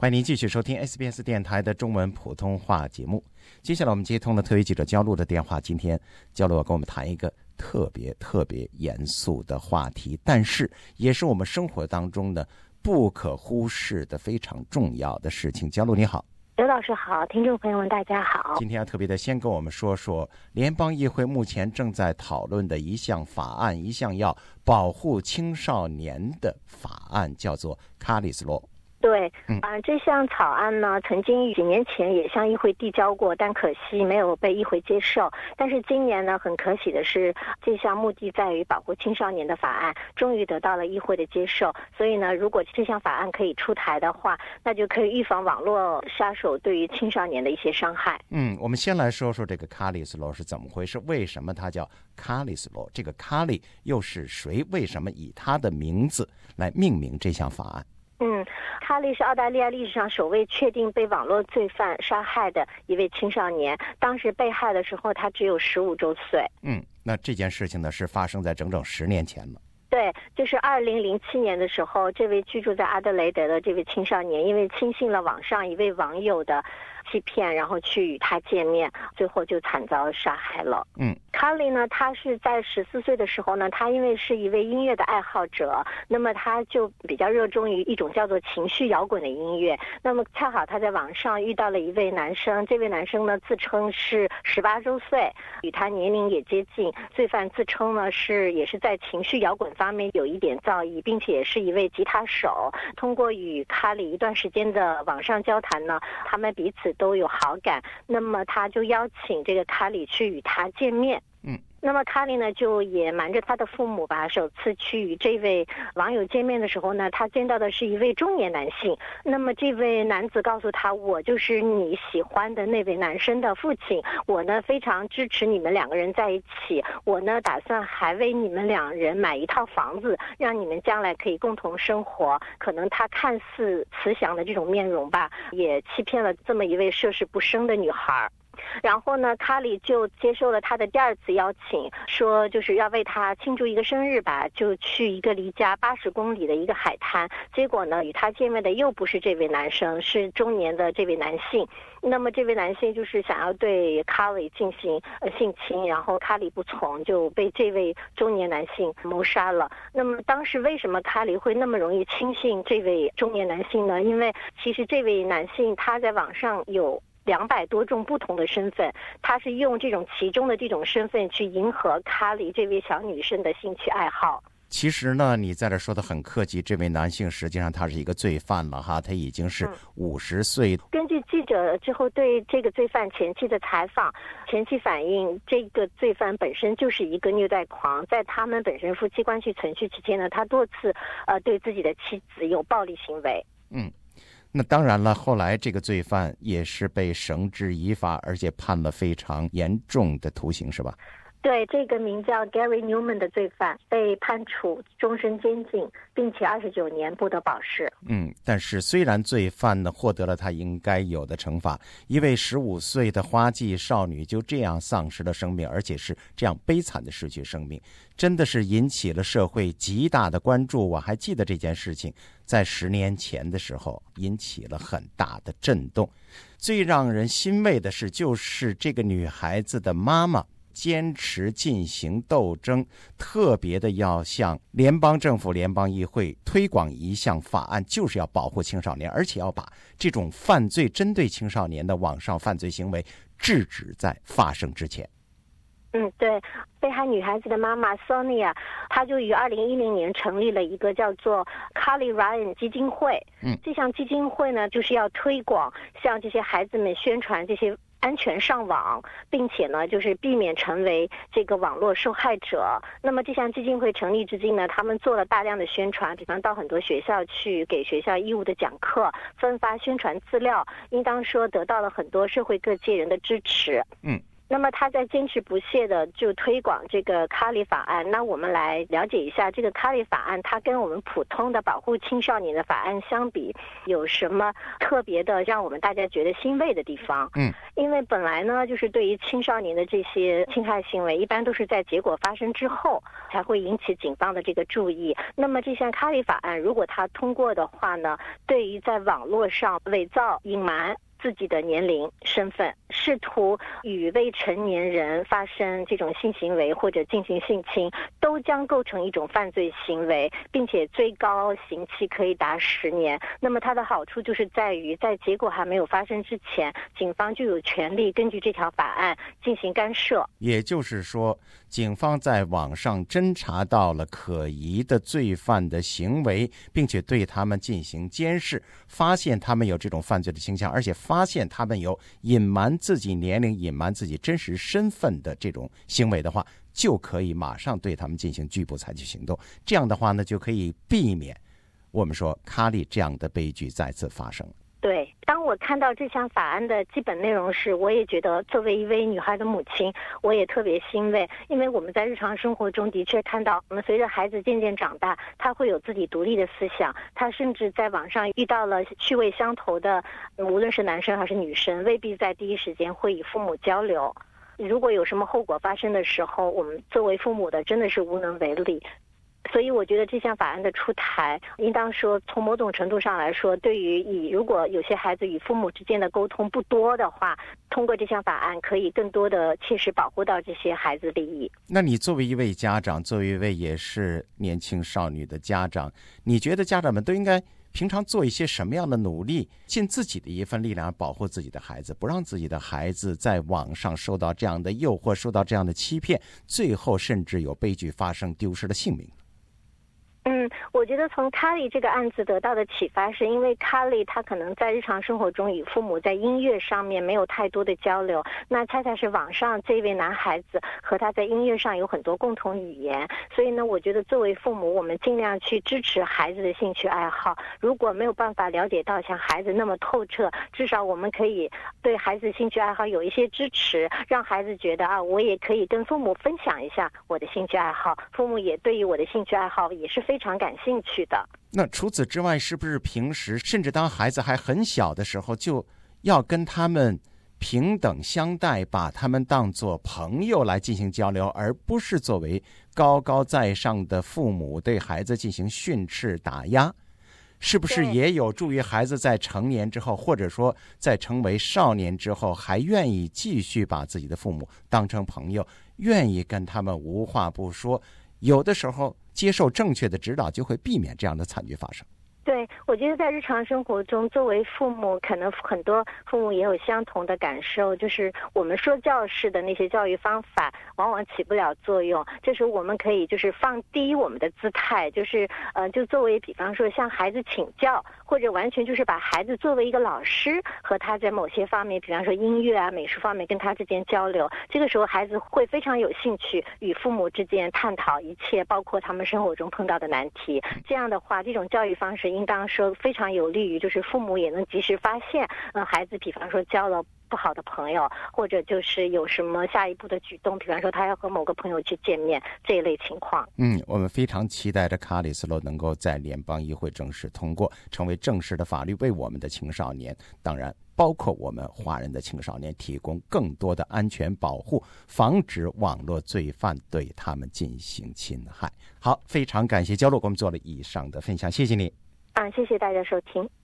欢迎您继续收听 SBS 电台的中文普通话节目。接下来我们接通了特约记者焦璐的电话，今天焦璐要跟我们谈一个特别严肃的话题，但是也是我们生活当中的不可忽视的非常重要的事情。焦璐你好。 刘老师好，听众朋友们大家好。 今天要特别的先跟我们说说联邦议会目前正在讨论的一项法案，一项要保护青少年的法案，叫做 Carly's Law。 对，这项草案呢，曾经几年前也向议会递交过，但可惜没有被议会接受。但是今年呢，很可喜的是，这项目的在于保护青少年的法案终于得到了议会的接受。所以呢，如果这项法案可以出台的话，那就可以预防网络杀手对于青少年的一些伤害。 我们先来说说这个 Carly's Law 是怎么回事，为什么它叫 Carly's Law？ 这个 Carly 又是谁？为什么以他的名字来命名这项法案？ 卡利是澳大利亚历史上首位确定被网络罪犯杀害的一位青少年，当时被害的时候他只有15周岁。 那这件事情呢是发生在整整10年前了。 对，就是2007年的时候，这位居住在阿德雷德的这位青少年，因为轻信了网上一位网友的欺骗，然后去与他见面，最后就惨遭杀害了。卡利呢，他是在14岁的时候呢，他因为是一位音乐的爱好者，那么他就比较热衷于一种叫做情绪摇滚的音乐。那么恰好他在网上遇到了一位男生，这位男生呢自称是18周岁，与他年龄也接近。罪犯自称呢也是在情绪摇滚方面有一点造诣，并且也是一位吉他手。通过与卡利一段时间的网上交谈呢，他们彼此都有好感。那么他就邀请这个卡利去与他见面。那么卡利呢就也瞒着他的父母吧，首次去与这位网友见面的时候呢，他见到的是一位中年男性。那么这位男子告诉他，我就是你喜欢的那位男生的父亲，我呢非常支持你们两个人在一起，我呢打算还为你们两人买一套房子，让你们将来可以共同生活。可能他看似慈祥的这种面容吧，也欺骗了这么一位涉世不深的女孩。然后呢，卡利就接受了他的第2次邀请，说就是要为他庆祝一个生日吧，就去一个离家80公里的一个海滩。结果呢，与他见面的又不是这位男生，是中年的这位男性。那么这位男性就是想要对卡利进行性侵，然后卡利不从，就被这位中年男性谋杀了。那么当时为什么卡利会那么容易轻信这位中年男性呢？因为其实这位男性他在网上有200多种不同的身份，他是用这种其中的这种身份去迎合卡利这位小女生的兴趣爱好。 其实呢，你在这说的很客气，这位男性实际上他是一个罪犯了哈，他已经是50岁。 根据记者之后对这个罪犯前妻的采访，前妻反映这个罪犯本身就是一个虐待狂，在他们本身夫妻关系存续期间呢，他多次对自己的妻子有暴力行为。 那当然了，后来这个罪犯也是被绳之以法，而且判了非常严重的徒刑，是吧？ 对，这个名叫 Gary Newman 的罪犯被判处终身监禁，并且29年不得保释。 但是虽然罪犯呢获得了他应该有的惩罚，一位15岁的花季少女就这样丧失了生命，而且是这样悲惨的失去生命，真的是引起了社会极大的关注。我还记得这件事情在10年前的时候引起了很大的震动。最让人欣慰的是，就是这个女孩子的妈妈坚持进行斗争，特别的要向联邦政府、联邦议会推广一项法案，就是要保护青少年，而且要把这种犯罪针对青少年的网上犯罪行为制止在发生之前。 对，被害女孩子的妈妈 Sonia， 她就于2010年成立了一个叫做 Carly Ryan 基金会。这项基金会呢，就是要推广向这些孩子们宣传这些安全上网，并且呢就是避免成为这个网络受害者。那么这项基金会成立至今呢，他们做了大量的宣传，比方到很多学校去给学校义务的讲课，分发宣传资料，应当说得到了很多社会各界人的支持。 那么他在坚持不懈的就推广这个卡里法案。那我们来了解一下这个卡里法案，它跟我们普通的保护青少年的法案相比，有什么特别的让我们大家觉得欣慰的地方？因为本来呢，就是对于青少年的这些侵害行为，一般都是在结果发生之后才会引起警方的这个注意。那么这项卡里法案，如果它通过的话呢，对于在网络上伪造、隐瞒自己的年龄、身份，试图与未成年人发生这种性行为或者进行性侵，都将构成一种犯罪行为，并且最高刑期可以达10年。那么它的好处就是在于，在结果还没有发生之前，警方就有权利根据这条法案进行干涉。 也就是说，警方在网上侦查到了可疑的罪犯的行为，并且对他们进行监视，发现他们有这种犯罪的倾向，而且发现他们有隐瞒自己年龄、隐瞒自己真实身份的这种行为的话，就可以马上对他们进行拘捕采取行动。这样的话呢，就可以避免我们说卡里这样的悲剧再次发生。 对，当我看到这项法案的基本内容时，我也觉得作为一位女孩的母亲，我也特别欣慰。因为我们在日常生活中的确看到，我们随着孩子渐渐长大，他会有自己独立的思想，他甚至在网上遇到了趣味相投的，无论是男生还是女生，未必在第一时间会与父母交流。如果有什么后果发生的时候，我们作为父母的真的是无能为力。所以我觉得这项法案的出台，应当说从某种程度上来说，对于如果有些孩子与父母之间的沟通不多的话，通过这项法案可以更多的切实保护到这些孩子利益。 那你作为一位家长，作为一位也是年轻少女的家长，你觉得家长们都应该平常做一些什么样的努力，尽自己的一份力量保护自己的孩子，不让自己的孩子在网上受到这样的诱惑，受到这样的欺骗，最后甚至有悲剧发生，丢失了性命？ 我觉得从卡里这个案子得到的启发是，因为卡里他可能在日常生活中与父母在音乐上面没有太多的交流，那恰恰是网上这位男孩子和他在音乐上有很多共同语言。所以呢，我觉得作为父母，我们尽量去支持孩子的兴趣爱好。如果没有办法了解到像孩子那么透彻，至少我们可以对孩子兴趣爱好有一些支持，让孩子觉得我也可以跟父母分享一下我的兴趣爱好，父母也对于我的兴趣爱好也是非常感兴趣的。 那除此之外，是不是平时甚至当孩子还很小的时候，就要跟他们平等相待，把他们当作朋友来进行交流，而不是作为高高在上的父母对孩子进行训斥打压？是不是也有助于孩子在成年之后，或者说在成为少年之后，还愿意继续把自己的父母当成朋友，愿意跟他们无话不说？有的时候接受正确的指导，就会避免这样的惨剧发生。 对，我觉得在日常生活中，作为父母，可能很多父母也有相同的感受，就是我们说教式的那些教育方法往往起不了作用。这时候我们可以就是放低我们的姿态，就是就作为比方说向孩子请教，或者完全就是把孩子作为一个老师，和他在某些方面，比方说音乐啊、美术方面跟他之间交流。这个时候孩子会非常有兴趣与父母之间探讨一切，包括他们生活中碰到的难题。这样的话，这种教育方式应当说非常有利于就是父母也能及时发现孩子比方说交了不好的朋友，或者就是有什么下一步的举动，比方说他要和某个朋友去见面，这一类情况。 我们非常期待着卡里斯洛能够在联邦议会正式通过，成为正式的法律，为我们的青少年，当然包括我们华人的青少年提供更多的安全保护，防止网络罪犯对他们进行侵害。好，非常感谢焦露给我们做了以上的分享，谢谢你。 谢谢大家收听。